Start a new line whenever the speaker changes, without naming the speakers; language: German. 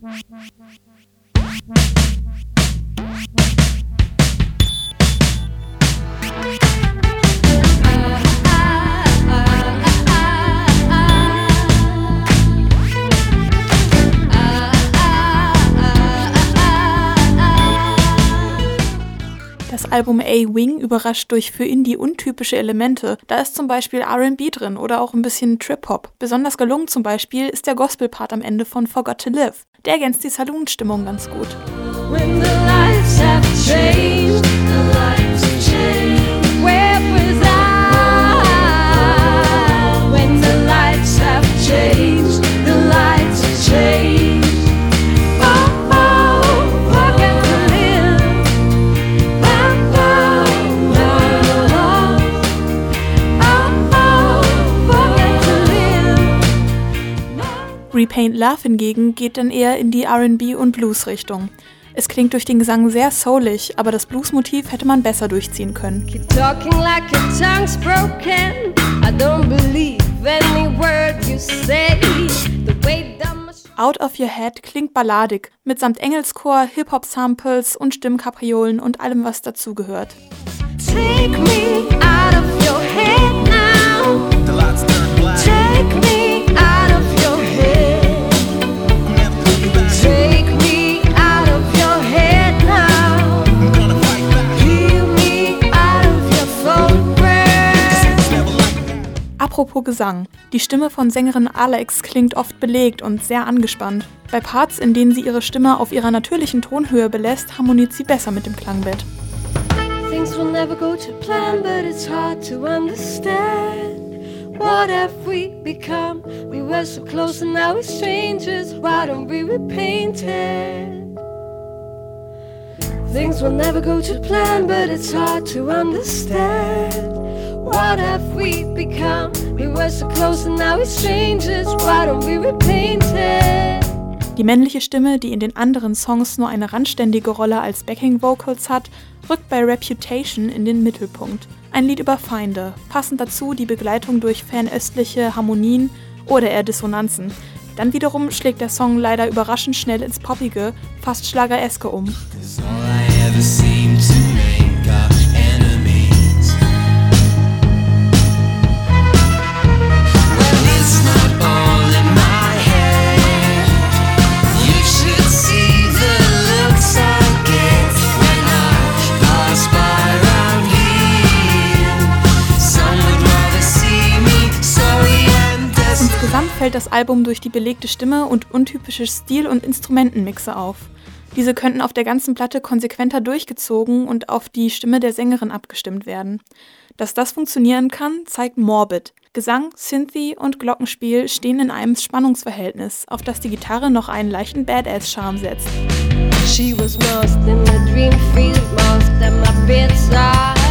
Das Album A-Wing überrascht durch für Indie untypische Elemente. Da ist zum Beispiel R&B drin oder auch ein bisschen Trip-Hop. Besonders gelungen zum Beispiel ist der Gospel-Part am Ende von Forgot to Live. Der ergänzt die Saloon-Stimmung ganz gut.
When the lights have changed, the lights change. Where was I? When the lights have changed, the lights change.
Repaint Love hingegen geht dann eher in die R&B- und Blues-Richtung. Es klingt durch den Gesang sehr soulig, aber das Blues-Motiv hätte man besser durchziehen können.
Keep talking like your tongue's broken. I don't believe any word you say. The way
Out of Your Head klingt balladig, mitsamt Engelschor, Hip-Hop-Samples und Stimmkapriolen und allem, was dazugehört.
Take me out of your head now. The lights turn black. Take me out of your head. Take me out of your head now. I'm gonna fight back. Peel me out of your photograph.
Apropos Gesang. Die Stimme von Sängerin Alex klingt oft belegt und sehr angespannt. Bei Parts, in denen sie ihre Stimme auf ihrer natürlichen Tonhöhe belässt, harmoniert sie besser mit dem Klangbett.
Things will never go to plan, but it's hard to understand. What have we become? We were so close and now we're strangers. Why don't we repaint it? Things will never go to plan, but it's hard to understand. What have we become? We were so close and now we're strangers. Why don't we repaint it?
Die männliche Stimme, die in den anderen Songs nur eine randständige Rolle als Backing Vocals hat, rückt bei Reputation in den Mittelpunkt. Ein Lied über Feinde, passend dazu die Begleitung durch fernöstliche Harmonien oder eher Dissonanzen. Dann wiederum schlägt der Song leider überraschend schnell ins Poppige, fast Schlagereske um. Insgesamt fällt das Album durch die belegte Stimme und untypische Stil- und Instrumentenmixe auf. Diese könnten auf der ganzen Platte konsequenter durchgezogen und auf die Stimme der Sängerin abgestimmt werden. Dass das funktionieren kann, zeigt Morbid. Gesang, Synthie und Glockenspiel stehen in einem Spannungsverhältnis, auf das die Gitarre noch einen leichten Badass-Charme setzt.
She was lost in the dream field, lost at my bedside.